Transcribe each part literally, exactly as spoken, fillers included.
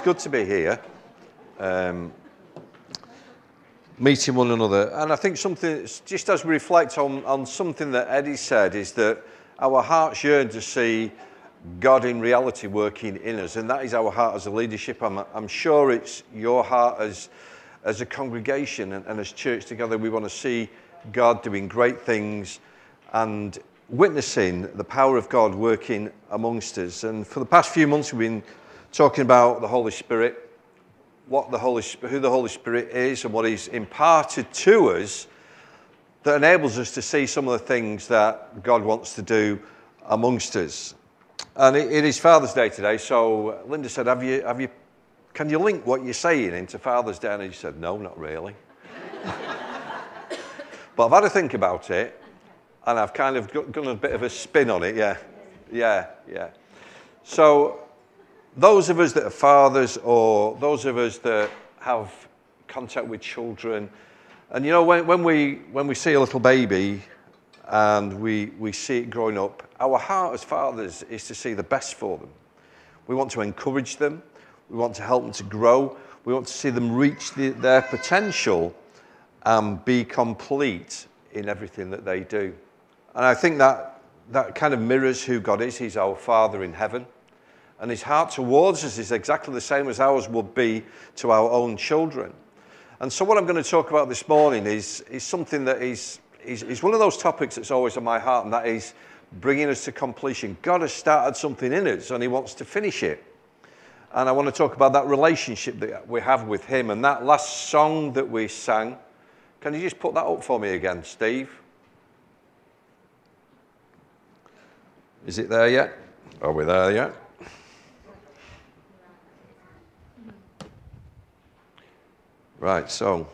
good to be here, um, meeting one another. And I think something, just as we reflect on, on something that Eddie said, is that our hearts yearn to see God in reality working in us. And that is our heart as a leadership. I'm, I'm sure it's your heart as, as a congregation and, and as church together. We want to see God doing great things and witnessing the power of God working amongst us. And for the past few months, we've been talking about the Holy Spirit, what the Holy, who the Holy Spirit is and what He's imparted to us that enables us to see some of the things that God wants to do amongst us. And it, it is Father's Day today, so Linda said, have you, have you, can you link what you're saying into Father's Day? And he said, no, not really. But I've had to think about it, and I've kind of done a bit of a spin on it, yeah, yeah, yeah. So those of us that are fathers, or those of us that have contact with children, and you know, when, when we when we see a little baby and we we see it growing up, our heart as fathers is to see the best for them. We want to encourage them. We want to help them to grow. We want to see them reach the, their potential and be complete in everything that they do. And I think that that kind of mirrors who God is. He's our Father in heaven. And His heart towards us is exactly the same as ours would be to our own children. And so what I'm going to talk about this morning is, is something that is, is, is one of those topics that's always on my heart, and that is bringing us to completion. God has started something in us, and He wants to finish it. And I want to talk about that relationship that we have with Him. And that last song that we sang, can you just put that up for me again, Steve? Is it there yet? Are we there yet? Right, so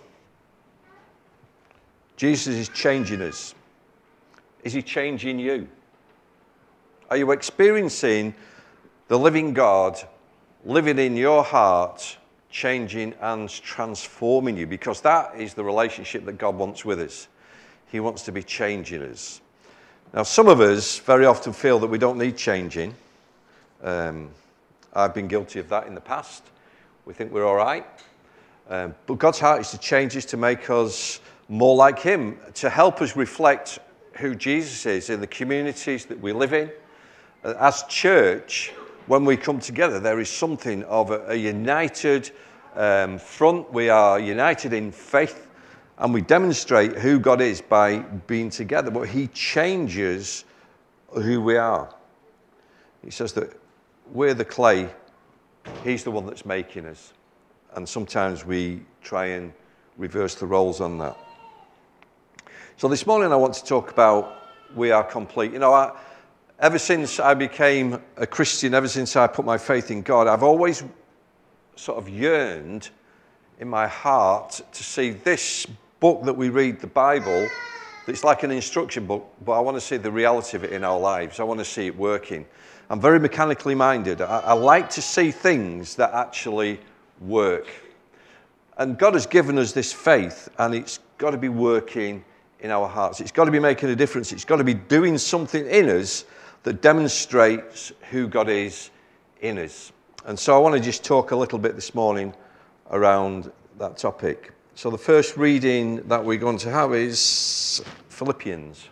Jesus is changing us. Is He changing you? Are you experiencing the living God living in your heart, changing and transforming you? Because that is the relationship that God wants with us. He wants to be changing us. Now, some of us very often feel that we don't need changing. Um, I've been guilty of that in the past. We think we're all right. Um, but God's heart is to change us, to make us more like Him, to help us reflect who Jesus is in the communities that we live in. Uh, as church, when we come together, there is something of a, a united um, front. We are united in faith, and we demonstrate who God is by being together. But He changes who we are. He says that we're the clay, He's the one that's making us. And sometimes we try and reverse the roles on that. So this morning I want to talk about we are complete. You know, I, ever since I became a Christian, ever since I put my faith in God, I've always sort of yearned in my heart to see this book that we read, the Bible, that's like an instruction book, but I want to see the reality of it in our lives. I want to see it working. I'm very mechanically minded. I, I like to see things that actually work. And God has given us this faith, and it's got to be working in our hearts. It's got to be making a difference. It's got to be doing something in us that demonstrates who God is in us. And so I want to just talk a little bit this morning around that topic. So the first reading that we're going to have is Philippians.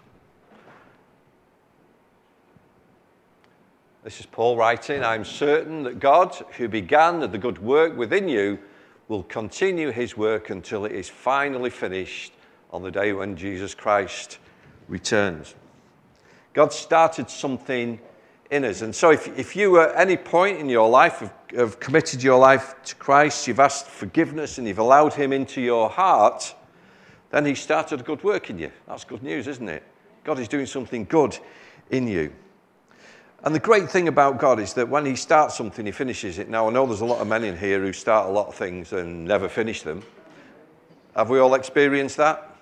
This is Paul writing, I'm certain that God, who began the good work within you, will continue His work until it is finally finished on the day when Jesus Christ returns. God started something in us. And so if, if you at any point in your life have, have committed your life to Christ, you've asked forgiveness and you've allowed Him into your heart, then He started a good work in you. That's good news, isn't it? God is doing something good in you. And the great thing about God is that when He starts something, He finishes it. Now, I know there's a lot of men in here who start a lot of things and never finish them. Have we all experienced that?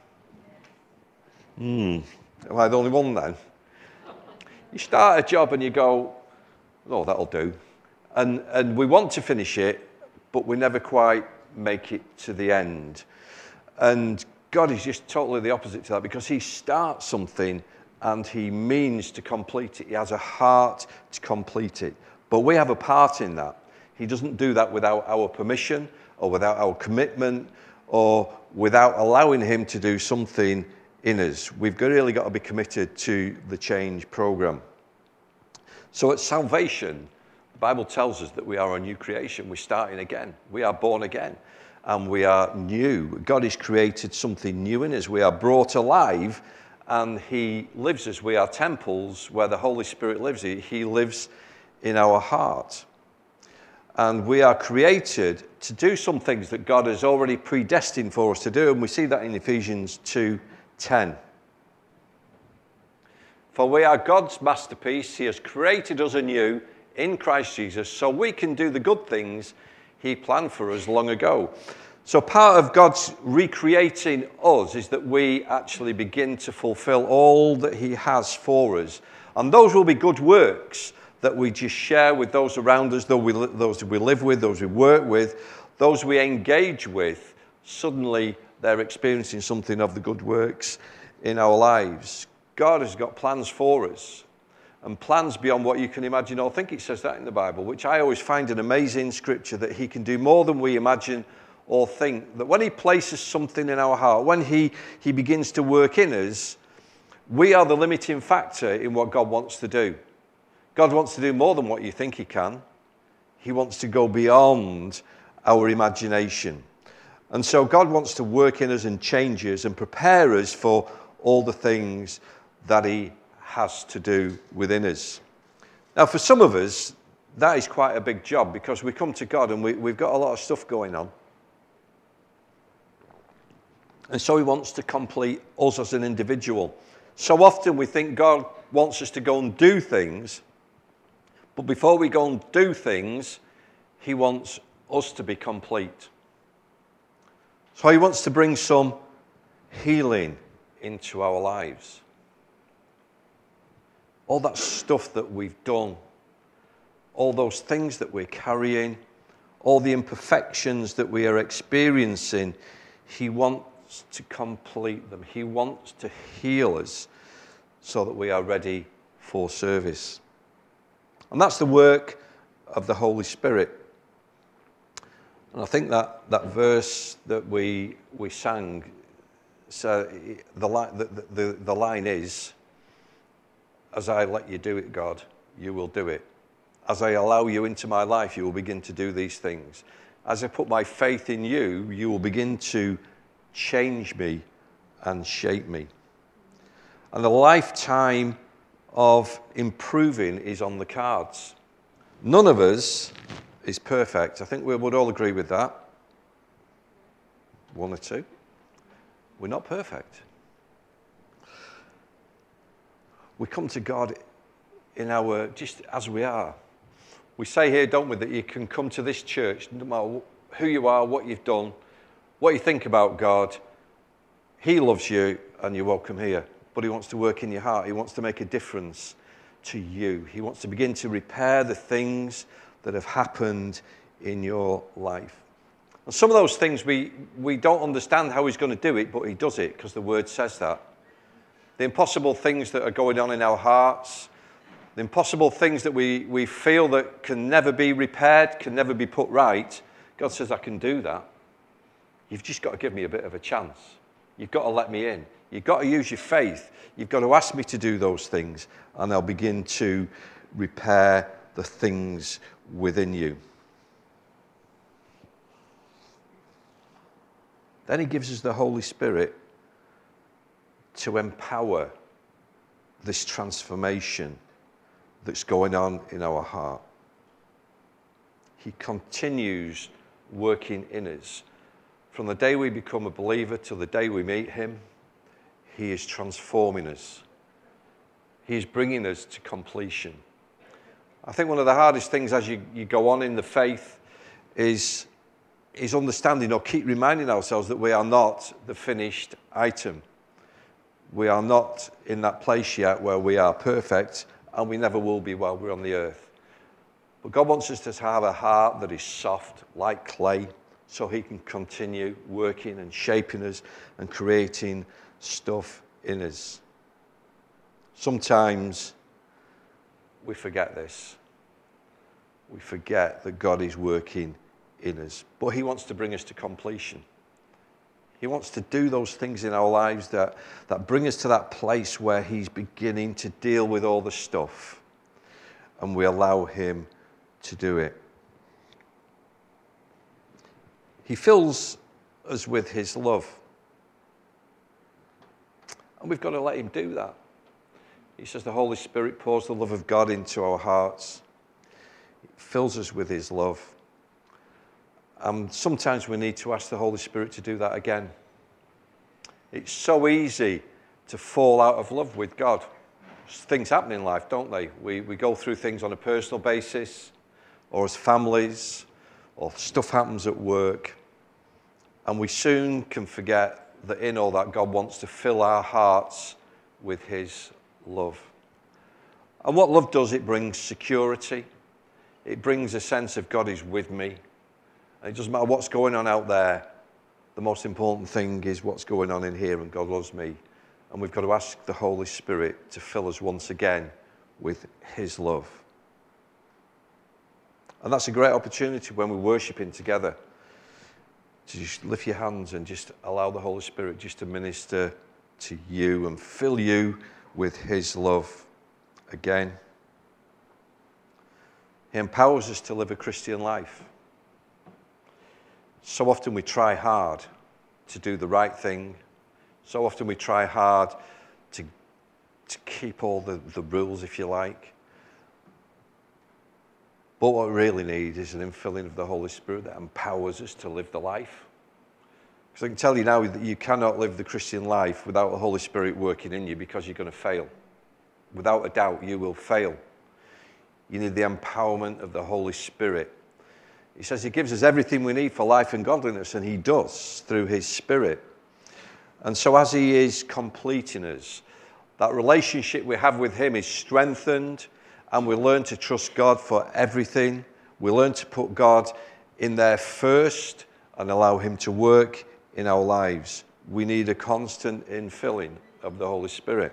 Hmm. Am I the only one then? You start a job and you go, oh, that'll do. And, and we want to finish it, but we never quite make it to the end. And God is just totally the opposite to that, because He starts something and He means to complete it. He has a heart to complete it. But we have a part in that. He doesn't do that without our permission or without our commitment or without allowing him to do something in us. We've really got to be committed to the change program. So at salvation, the Bible tells us that we are a new creation. We're starting again. We are born again. And we are new. God has created something new in us. We are brought alive, and he lives as we are temples where the Holy Spirit lives. He lives in our heart. And we are created to do some things that God has already predestined for us to do. And we see that in Ephesians two ten. For we are God's masterpiece. He has created us anew in Christ Jesus so we can do the good things he planned for us long ago. So part of God's recreating us is that we actually begin to fulfill all that he has for us. And those will be good works that we just share with those around us, those we live with, those we work with, those we engage with. Suddenly they're experiencing something of the good works in our lives. God has got plans for us, and plans beyond what you can imagine or think. It says that in the Bible, which I always find an amazing scripture, that he can do more than we imagine or think. That when he places something in our heart, when he, he begins to work in us, we are the limiting factor in what God wants to do. God wants to do more than what you think he can. He wants to go beyond our imagination. And so God wants to work in us and change us and prepare us for all the things that he has to do within us. Now, for some of us, that is quite a big job, because we come to God and we, we've got a lot of stuff going on. And so he wants to complete us as an individual. So often we think God wants us to go and do things, but before we go and do things, he wants us to be complete. So he wants to bring some healing into our lives. All that stuff that we've done, all those things that we're carrying, all the imperfections that we are experiencing, he wants to complete them. He wants to heal us so that we are ready for service. And that's the work of the Holy Spirit. And I think that, that verse that we we sang, so the, the, the, the line is, as I let you do it, God, you will do it. As I allow you into my life, you will begin to do these things. As I put my faith in you, you will begin to change me and shape me. And the lifetime of improving is on the cards. None of us is perfect. I think we would all agree with that. One or two. We're not perfect. We come to God in our, just as we are. We say here, don't we, that you can come to this church, no matter who you are, what you've done, what you think about God. He loves you and you're welcome here. But he wants to work in your heart. He wants to make a difference to you. He wants to begin to repair the things that have happened in your life. And some of those things we, we don't understand how he's going to do it, but he does it because the word says that. The impossible things that are going on in our hearts, the impossible things that we, we feel that can never be repaired, can never be put right, God says, I can do that. You've just got to give me a bit of a chance. You've got to let me in. You've got to use your faith. You've got to ask me to do those things, and I'll begin to repair the things within you. Then he gives us the Holy Spirit to empower this transformation that's going on in our heart. He continues working in us. From the day we become a believer to the day we meet him, he is transforming us. He is bringing us to completion. I think one of the hardest things as you, you go on in the faith is, is understanding or keep reminding ourselves that we are not the finished item. We are not in that place yet where we are perfect, and we never will be while we're on the earth. But God wants us to have a heart that is soft like clay, so he can continue working and shaping us and creating stuff in us. Sometimes we forget this. we forget that God is working in us. But he wants to bring us to completion. He wants to do those things in our lives that, that bring us to that place where he's beginning to deal with all the stuff, and we allow him to do it. He fills us with his love. And we've got to let him do that. He says the Holy Spirit pours the love of God into our hearts. It fills us with his love. And sometimes we need to ask the Holy Spirit to do that again. It's so easy to fall out of love with God. Things happen in life, don't they? We, we go through things on a personal basis, or as families, or stuff happens at work. And we soon can forget that in all that, God wants to fill our hearts with his love. And what love does, it brings security. It brings a sense of God is with me. And it doesn't matter what's going on out there. The most important thing is what's going on in here, and God loves me. And we've got to ask the Holy Spirit to fill us once again with his love. And that's a great opportunity when we're worshiping together, to just lift your hands and just allow the Holy Spirit just to minister to you and fill you with his love again. He empowers us to live a Christian life. So often we try hard to do the right thing. So often we try hard to, to keep all the, the rules, if you like. But what we really need is an infilling of the Holy Spirit that empowers us to live the life. Because I can tell you now that you cannot live the Christian life without the Holy Spirit working in you, because you're going to fail. Without a doubt, you will fail. You need the empowerment of the Holy Spirit. He says he gives us everything we need for life and godliness, and he does through his Spirit. And so as he is completing us, that relationship we have with him is strengthened, and we learn to trust God for everything. We learn to put God in there first and allow him to work in our lives. We need a constant infilling of the Holy Spirit.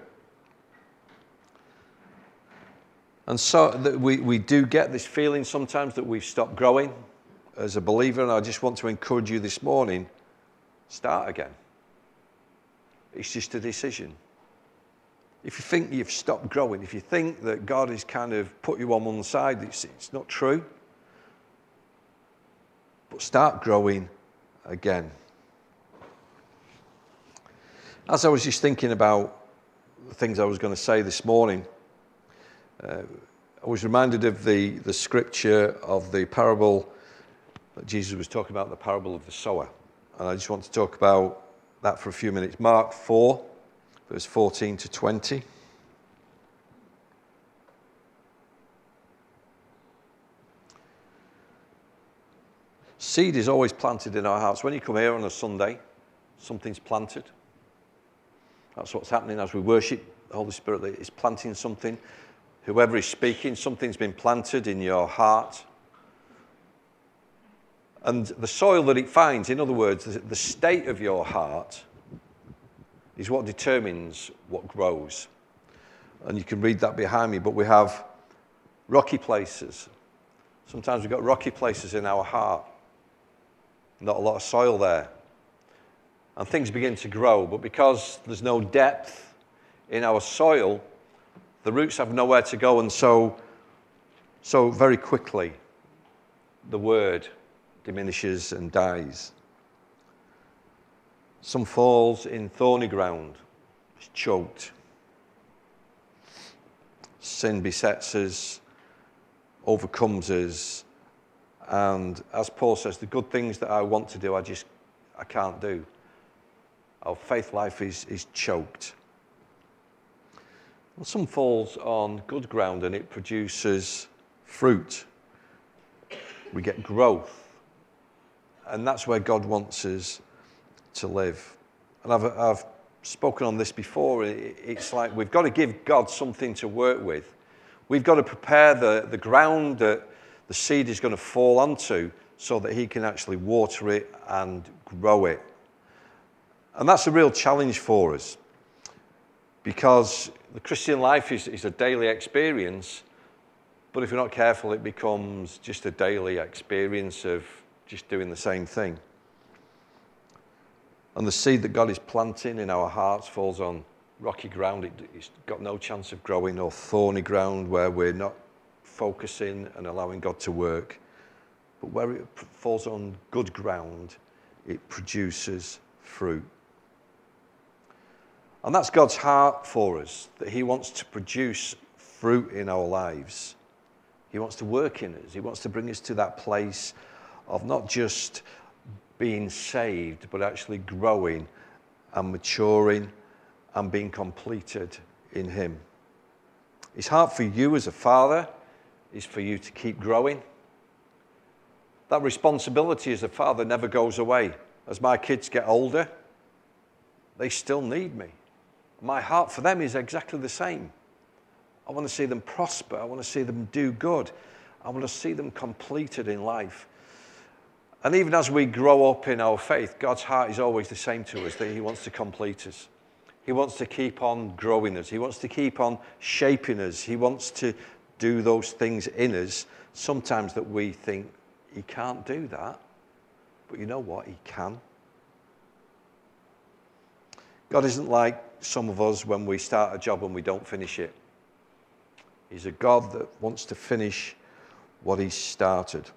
And so that we, we do get this feeling sometimes that we've stopped growing as a believer, and I just want to encourage you this morning, start again. It's just a decision. If you think you've stopped growing, if you think that God has kind of put you on one side, it's, it's not true. But start growing again. As I was just thinking about the things I was going to say this morning, uh, I was reminded of the, the scripture of the parable that Jesus was talking about, the parable of the sower. And I just want to talk about that for a few minutes. Mark four, verse fourteen to twenty. Seed is always planted in our hearts. When you come here on a Sunday, something's planted. That's what's happening as we worship. The Holy Spirit is planting something. Whoever is speaking, something's been planted in your heart. And the soil that it finds, in other words, the state of your heart, is what determines what grows. And you can read that behind me, but we have rocky places. Sometimes we've got rocky places in our heart. Not a lot of soil there. And things begin to grow, but because there's no depth in our soil, the roots have nowhere to go, and so, so very quickly the word diminishes and dies. Some falls in thorny ground, it's choked. Sin besets us, overcomes us, and as Paul says, the good things that I want to do, I just, I can't do. Our faith life is, is choked. Well, some falls on good ground and it produces fruit. We get growth. And that's where God wants us to live. And I've, I've spoken on this before. It's like we've got to give God something to work with. We've got to prepare the, the ground that the seed is going to fall onto so that he can actually water it and grow it. And that's a real challenge for us, because the Christian life is, is a daily experience, But if you're not careful, it becomes just a daily experience of just doing the same thing. And the seed that God is planting in our hearts falls on rocky ground. It, it's got no chance of growing, or thorny ground where we're not focusing and allowing God to work. But where it falls on good ground, it produces fruit. And that's God's heart for us, that he wants to produce fruit in our lives. He wants to work in us. He wants to bring us to that place of not just being saved, but actually growing and maturing and being completed in him. His heart for you as a father is for you to keep growing. That responsibility as a father never goes away. As my kids get older, they still need me. My heart for them is exactly the same. I want to see them prosper. I want to see them do good. I want to see them completed in life. And even as we grow up in our faith, God's heart is always the same to us, that he wants to complete us. He wants to keep on growing us. He wants to keep on shaping us. He wants to do those things in us, sometimes that we think he can't do that. But you know what? He can. God isn't like some of us when we start a job and we don't finish it. He's a God that wants to finish what he started.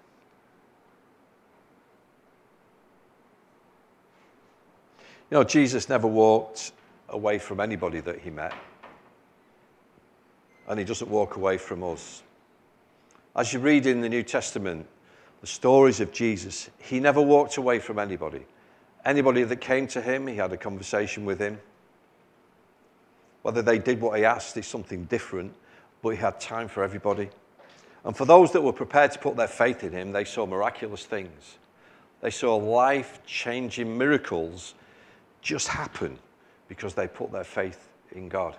You know, Jesus never walked away from anybody that he met. And he doesn't walk away from us. As you read in the New Testament, the stories of Jesus, he never walked away from anybody. Anybody that came to him, he had a conversation with him. Whether they did what he asked is something different, but he had time for everybody. And for those that were prepared to put their faith in him, they saw miraculous things. They saw life-changing miracles just happen because they put their faith in God.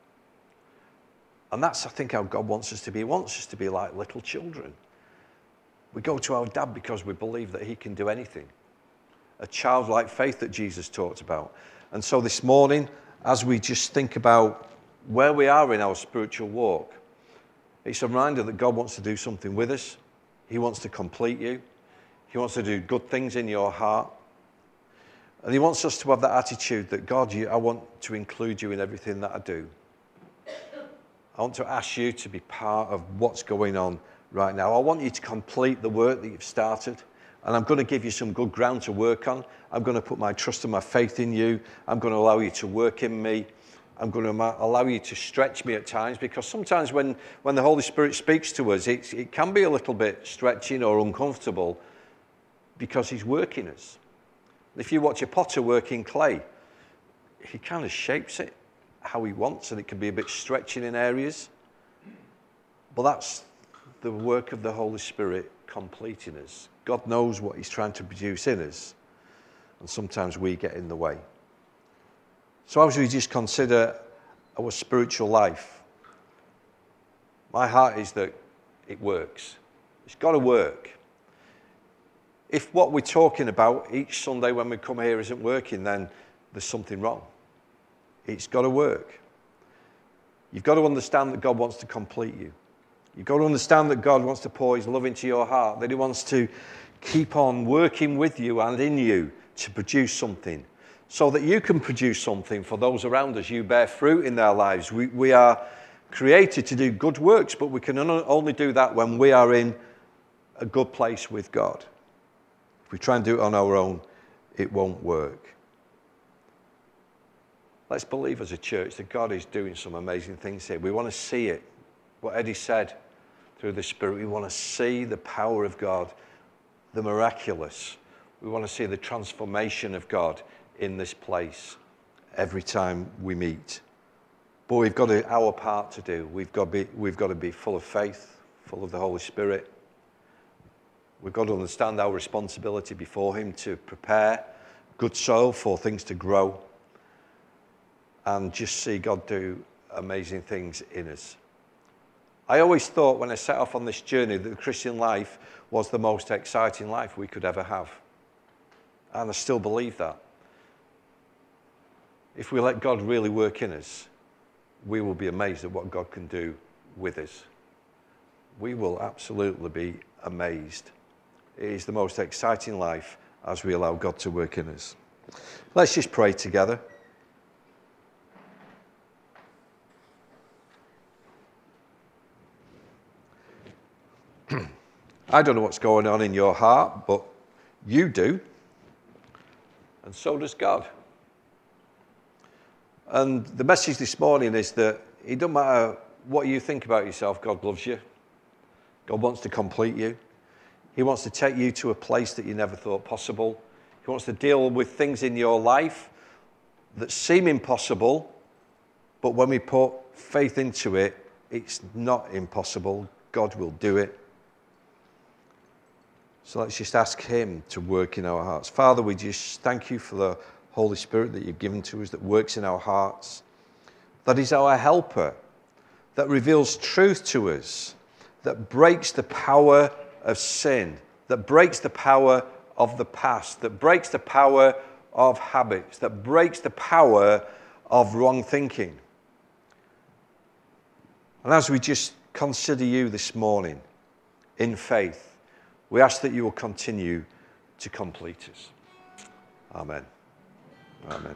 And that's, I think, how God wants us to be. He wants us to be like little children. We go to our dad because we believe that he can do anything. A childlike faith that Jesus talked about. And so this morning, as we just think about where we are in our spiritual walk, it's a reminder that God wants to do something with us. He wants to complete you. He wants to do good things in your heart. And he wants us to have that attitude that, God, you, I want to include you in everything that I do. I want to ask you to be part of what's going on right now. I want you to complete the work that you've started. And I'm going to give you some good ground to work on. I'm going to put my trust and my faith in you. I'm going to allow you to work in me. I'm going to allow you to stretch me at times, because sometimes when, when the Holy Spirit speaks to us, it, it can be a little bit stretching or uncomfortable because he's working us. If you watch a potter working clay, he kind of shapes it how he wants, and it can be a bit stretching in areas. But that's the work of the Holy Spirit completing us. God knows what he's trying to produce in us, and sometimes we get in the way. So as we just consider our spiritual life, my heart is that it works. It's got to work. If what we're talking about each Sunday when we come here isn't working, then there's something wrong. It's got to work. You've got to understand that God wants to complete you. You've got to understand that God wants to pour his love into your heart, that he wants to keep on working with you and in you to produce something, so that you can produce something for those around us. You bear fruit in their lives. We, we are created to do good works, but we can only do that when we are in a good place with God. If we try and do it on our own, it won't work. Let's believe as a church that God is doing some amazing things here. We want to see it. What Eddie said through the Spirit, we want to see the power of God, the miraculous. We want to see the transformation of God in this place every time we meet. But we've got to, our part to do. We've got to be, we've got to be full of faith, full of the Holy Spirit. We've got to understand our responsibility before him to prepare good soil for things to grow, and just see God do amazing things in us. I always thought when I set off on this journey that the Christian life was the most exciting life we could ever have. And I still believe that. If we let God really work in us, we will be amazed at what God can do with us. we will absolutely be amazed. It is the most exciting life as we allow God to work in us. Let's just pray together. I don't know what's going on in your heart, but you do. And so does God. And the message this morning is that it doesn't matter what you think about yourself, God loves you. God wants to complete you. He wants to take you to a place that you never thought possible. He wants to deal with things in your life that seem impossible, but when we put faith into it, it's not impossible. God will do it. So let's just ask him to work in our hearts. Father, we just thank you for the Holy Spirit that you've given to us, that works in our hearts, that is our helper, that reveals truth to us, that breaks the power of sin, that breaks the power of the past, that breaks the power of habits, that breaks the power of wrong thinking. And as we just consider you this morning in faith, we ask that you will continue to complete us. Amen. Amen.